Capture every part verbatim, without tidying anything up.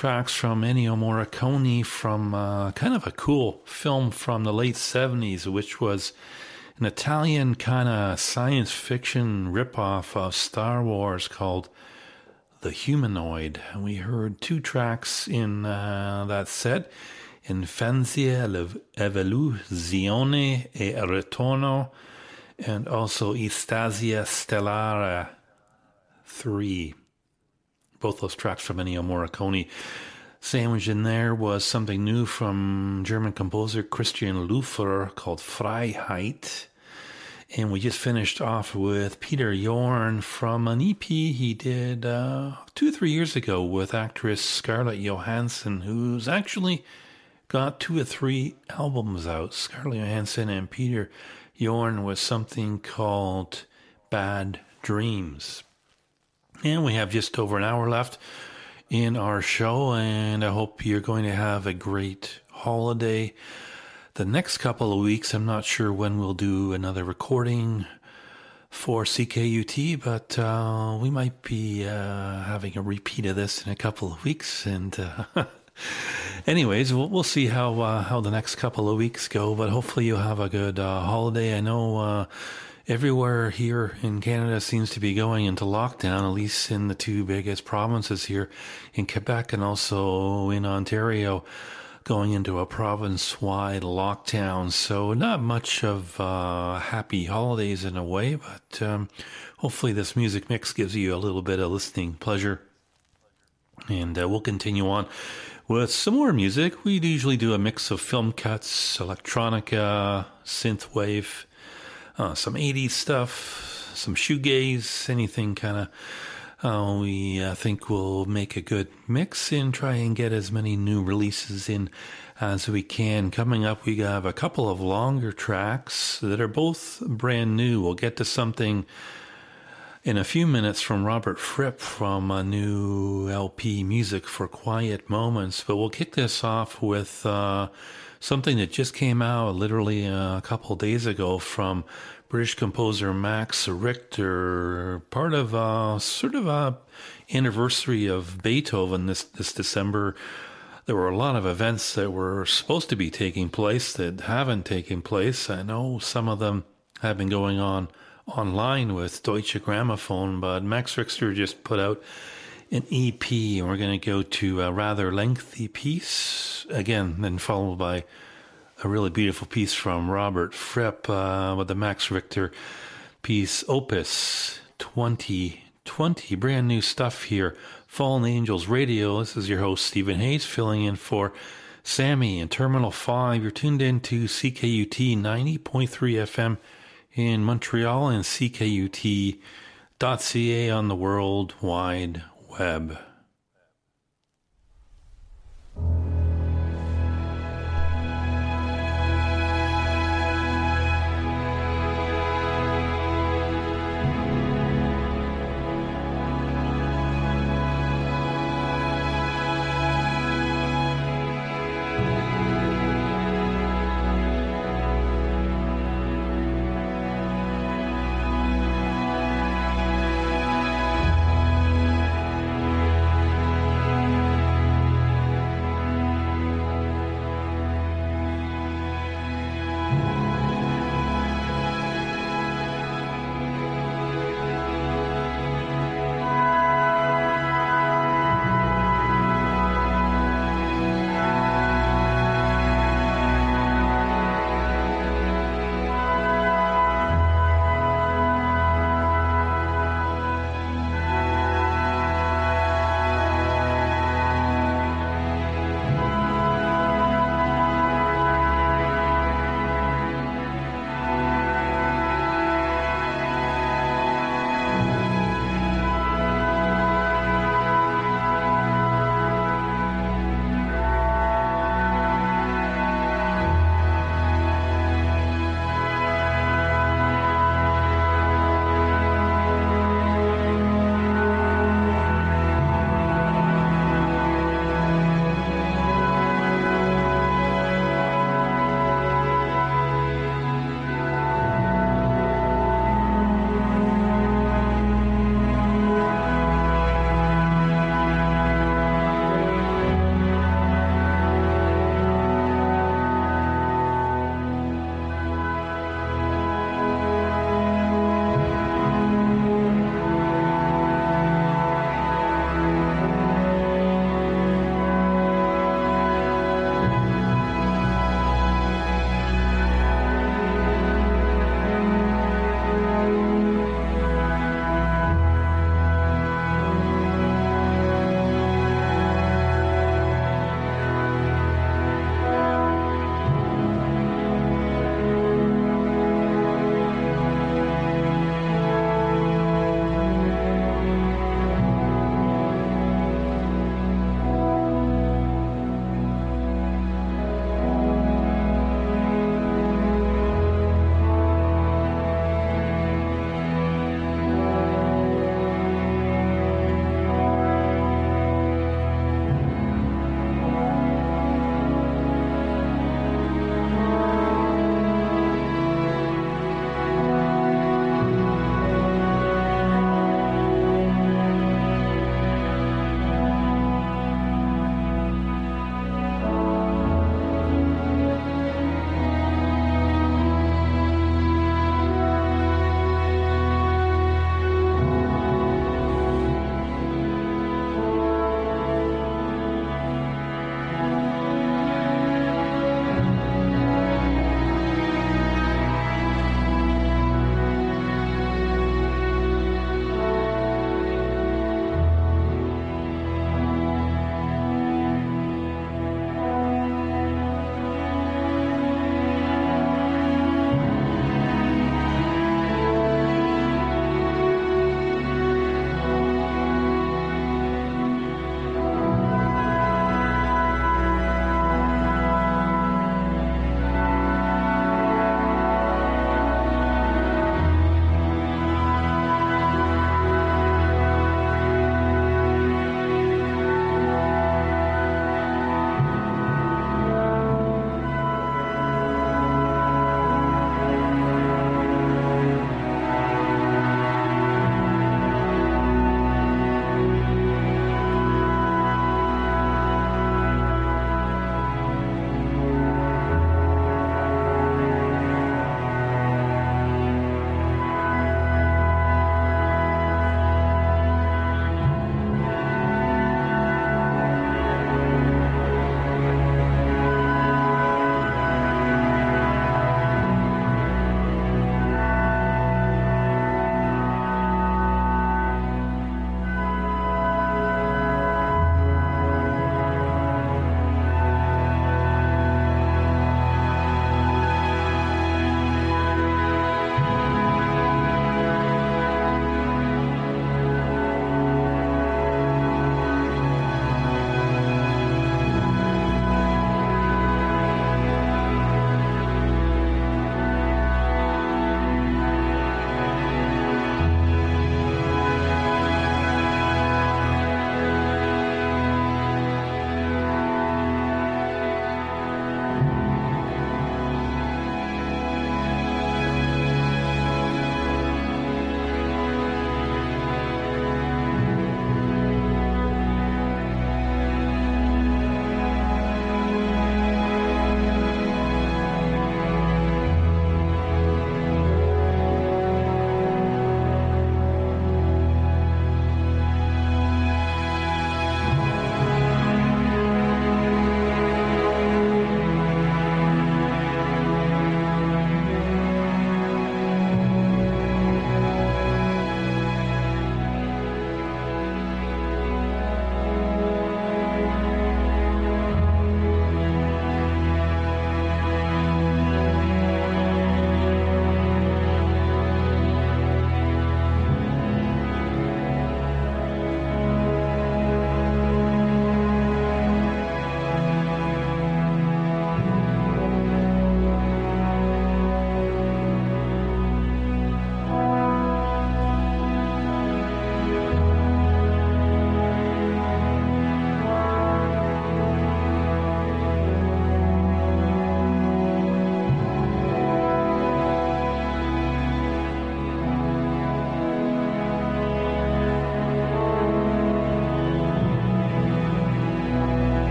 tracks from Ennio Morricone from uh, kind of a cool film from the late seventies, which was an Italian kind of science fiction ripoff of Star Wars called The Humanoid. We heard two tracks in uh, that set, Infanzia, Evoluzione e Ritorno, and also Istasia Stellare three. Both those tracks from Ennio Morricone. Sandwiched in there was something new from German composer Christian Lüfer called Freiheit. And we just finished off with Peter Yorn from an E P he did uh, two or three years ago with actress Scarlett Johansson, who's actually got two or three albums out. Scarlett Johansson and Peter Yorn was something called Bad Dreams. And we have just over an hour left in our show, and I hope you're going to have a great holiday. The next couple of weeks, I'm not sure when we'll do another recording for C K U T, but uh, we might be uh, having a repeat of this in a couple of weeks. And uh, anyways, we'll, we'll see how uh, how the next couple of weeks go, but hopefully you'll have a good uh, holiday. I know uh, everywhere here in Canada seems to be going into lockdown, at least in the two biggest provinces here in Quebec and also in Ontario, going into a province-wide lockdown. So not much of uh, happy holidays in a way, but um, hopefully this music mix gives you a little bit of listening pleasure. And uh, we'll continue on with some more music. We usually do a mix of film cuts, electronica, synthwave, Uh, some eighties stuff, some shoegaze, anything kind of uh, we uh, think will make a good mix and try and get as many new releases in as we can. Coming up, we have a couple of longer tracks that are both brand new. We'll get to something in a few minutes from Robert Fripp from a new L P, Music for Quiet Moments, but we'll kick this off with uh, something that just came out literally a couple days ago from British composer Max Richter, part of a sort of a anniversary of Beethoven this, this December. There were a lot of events that were supposed to be taking place that haven't taken place. I know some of them have been going on online with Deutsche Grammophon, but Max Richter just put out an E P, and we're going to go to a rather lengthy piece again, then followed by a really beautiful piece from Robert Fripp uh, with the Max Richter piece Opus twenty twenty. Brand new stuff here. Fallen Angels Radio. This is your host Stephen Hayes filling in for Sammy in Terminal five. You're tuned in to C K U T ninety point three F M in Montreal and C K U T dot C A on the World Wide Web.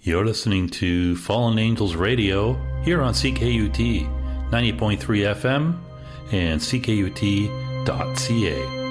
You're listening to Fallen Angels Radio here on C K U T ninety point three F M and C K U T dot C A.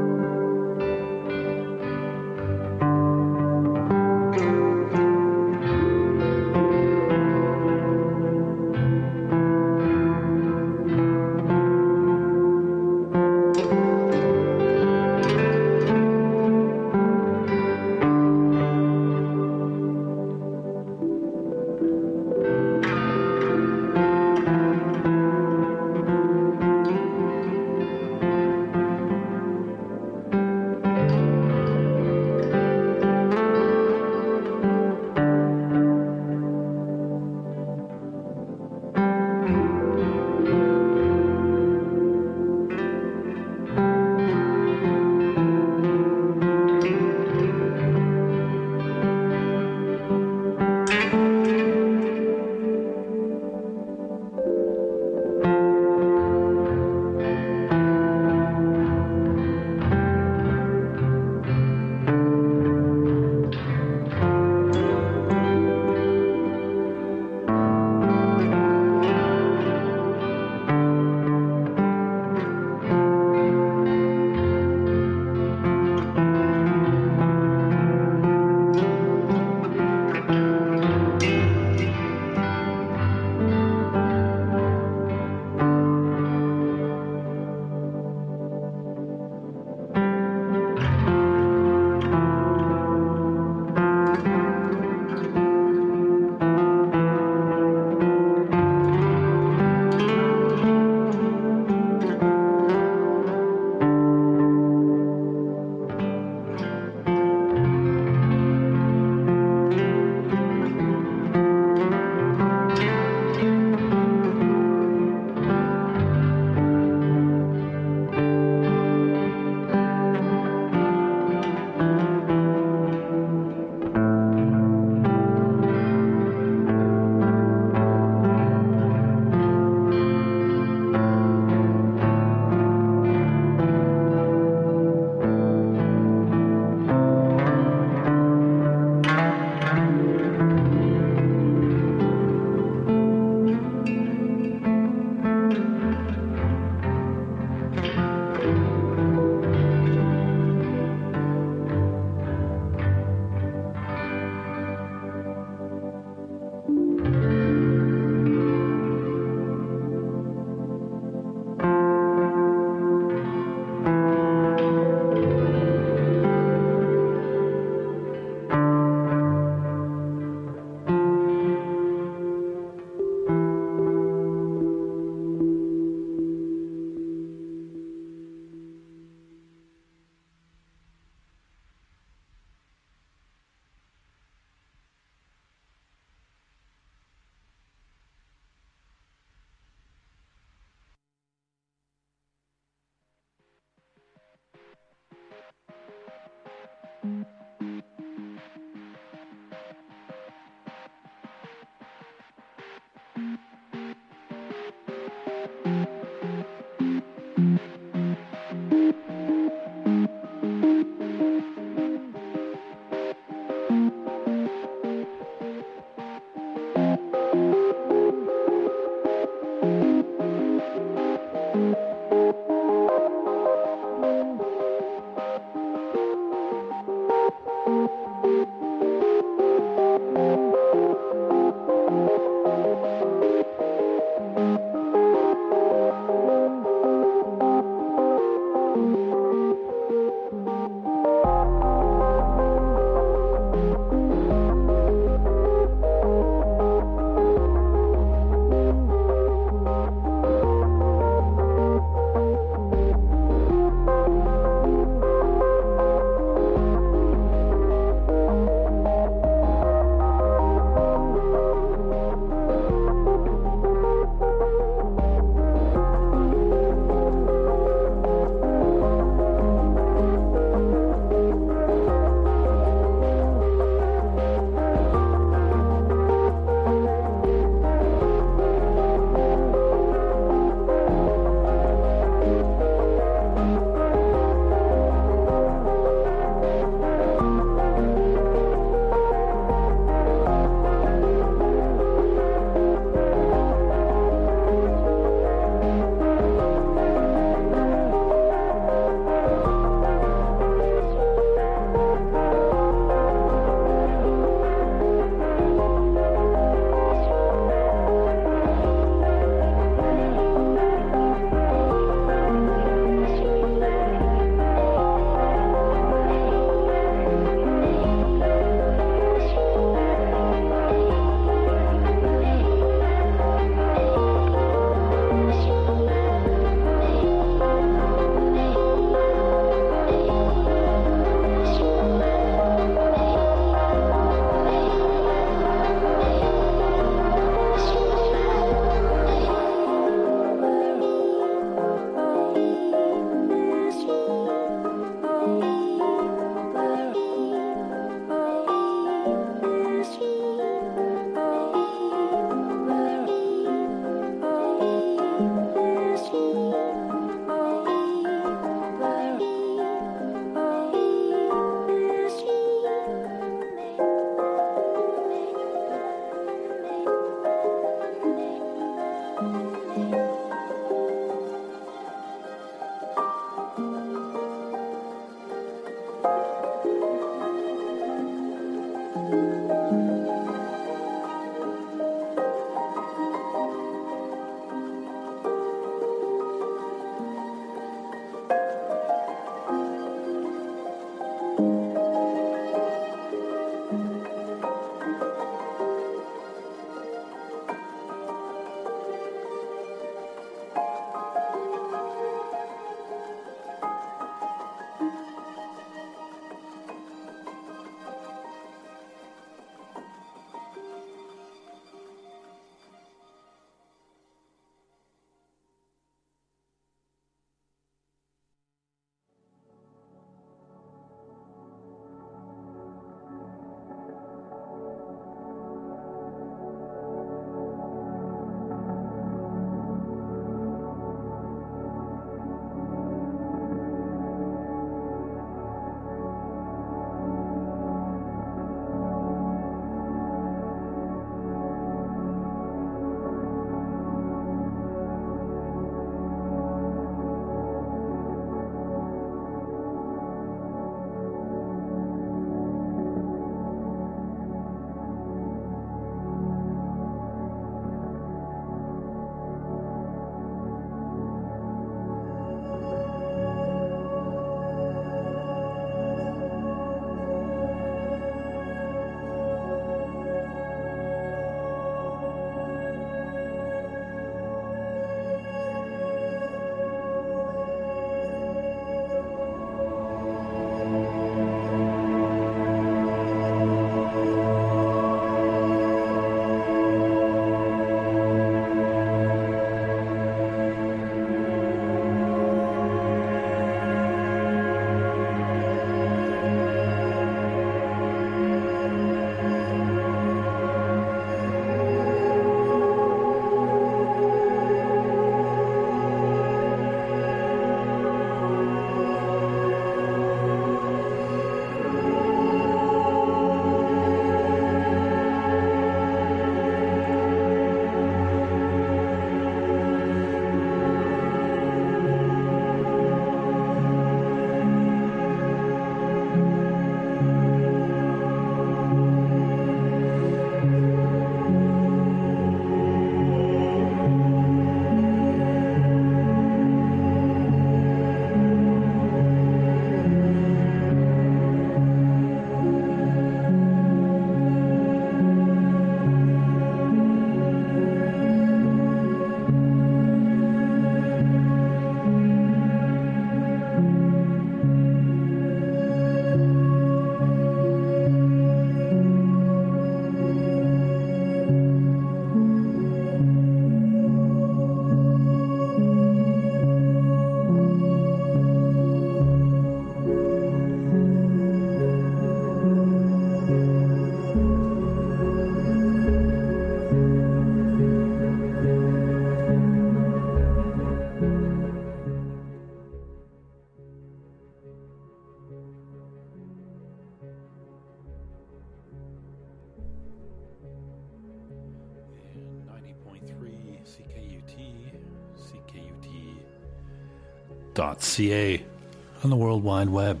dot c a on the World Wide Web.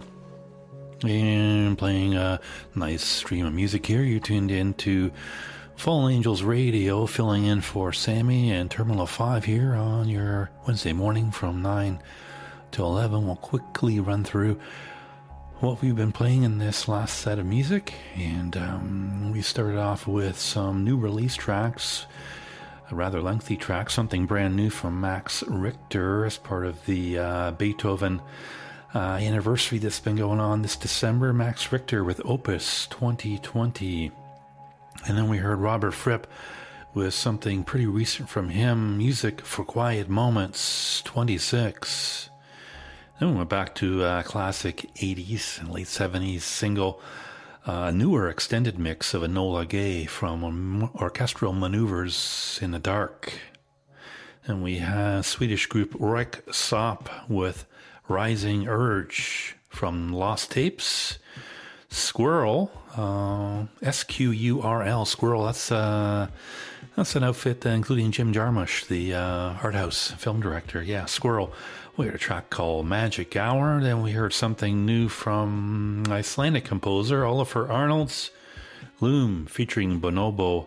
And playing a nice stream of music here. You tuned in to Fallen Angels Radio, filling in for Sammy and Terminal five here on your Wednesday morning from nine to eleven. We'll quickly run through what we've been playing in this last set of music. And um, we started off with some new release tracks, a rather lengthy track, something brand new from Max Richter as part of the uh, Beethoven uh, anniversary that's been going on this December. Max Richter with Opus twenty twenty. And then we heard Robert Fripp with something pretty recent from him, Music for Quiet Moments twenty-six. Then we went back to a classic eighties and late seventies single, a newer extended mix of Enola Gay from Orchestral Maneuvers in the Dark. And we have Swedish group Röyksopp with Rising Urge from Lost Tapes. Squirrel, uh, S Q U R L, Squirrel, that's uh, that's an outfit uh, including Jim Jarmusch, the uh, art house film director. Yeah, Squirrel. We heard a track called Magic Hour. Then we heard something new from Icelandic composer Olafur Arnalds, Loom, featuring Bonobo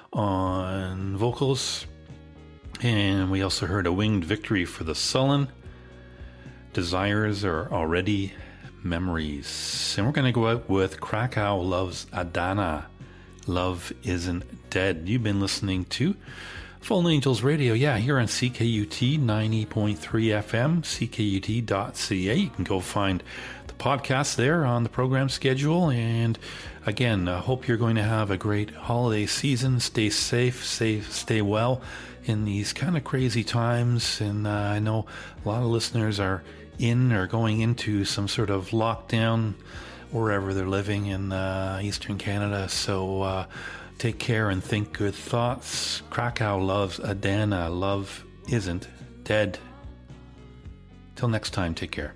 on vocals. And we also heard A Winged Victory for the Sullen. Desires Are Already Memories. And we're going to go out with Krakow Loves Adana. Love Isn't Dead. You've been listening to Fallen Angels Radio, yeah, here on C K U T ninety point three F M, C K U T dot C A. You can go find the podcast there on the program schedule. And again, I hope you're going to have a great holiday season. Stay safe, stay, stay well in these kind of crazy times. And uh, I know a lot of listeners are in or going into some sort of lockdown wherever they're living in uh, Eastern Canada. So uh, take care and think good thoughts. Krakow loves Adana. Love isn't dead. Till next time, take care.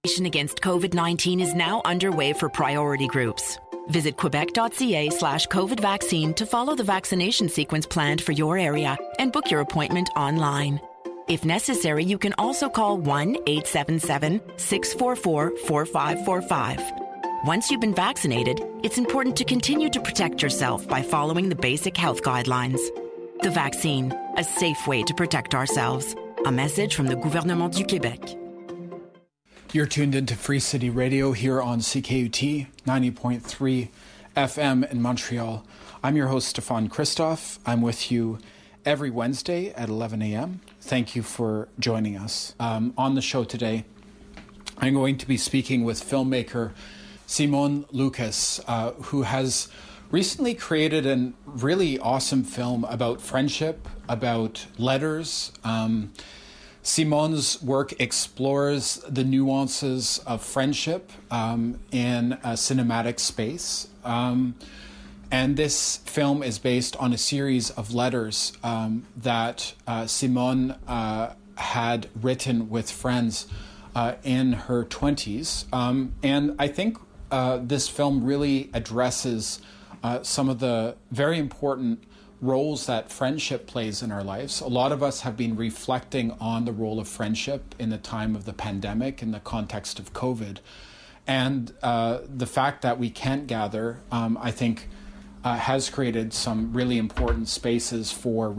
against COVID nineteen is now underway for priority groups. Visit quebec.ca slash COVID vaccine to follow the vaccination sequence planned for your area and book your appointment online. If necessary, you can also call one eight seven seven, six four four, four five four five. Once you've been vaccinated, it's important to continue to protect yourself by following the basic health guidelines. The vaccine, a safe way to protect ourselves. A message from the Gouvernement du Québec. You're tuned into Free City Radio here on C K U T ninety point three F M in Montreal. I'm your host, Stefan Christoff. I'm with you every Wednesday at eleven a.m. Thank you for joining us. Um, on the show today, I'm going to be speaking with filmmaker Simon Lucas, uh, who has recently created a really awesome film about friendship, about letters. Um, Simon's work explores the nuances of friendship um, in a cinematic space. Um, and this film is based on a series of letters um, that uh, Simone uh, had written with friends uh, in her twenties. Um, and I think uh, this film really addresses uh, some of the very important roles that friendship plays in our lives. A lot of us have been reflecting on the role of friendship in the time of the pandemic, in the context of COVID. And uh, the fact that we can't gather, um, I think, uh, has created some really important spaces for